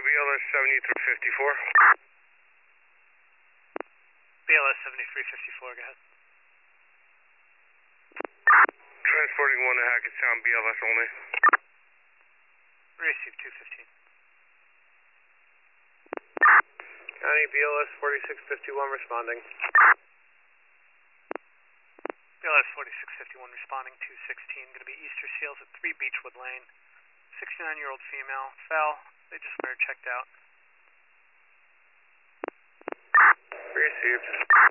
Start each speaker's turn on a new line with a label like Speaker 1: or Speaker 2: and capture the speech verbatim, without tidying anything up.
Speaker 1: B L S seventy-three fifty-four.
Speaker 2: B L S seventy-three fifty-four, go ahead.
Speaker 1: Transporting one to Hackettstown, B L S only.
Speaker 2: Receive two fifteen.
Speaker 1: County B L S forty-six fifty-one responding.
Speaker 2: B L S forty-six fifty-one responding, two sixteen, going to be Easter Seals at three Beechwood Lane. sixty-nine-year-old female, fell, they just want her checked out.
Speaker 1: Received.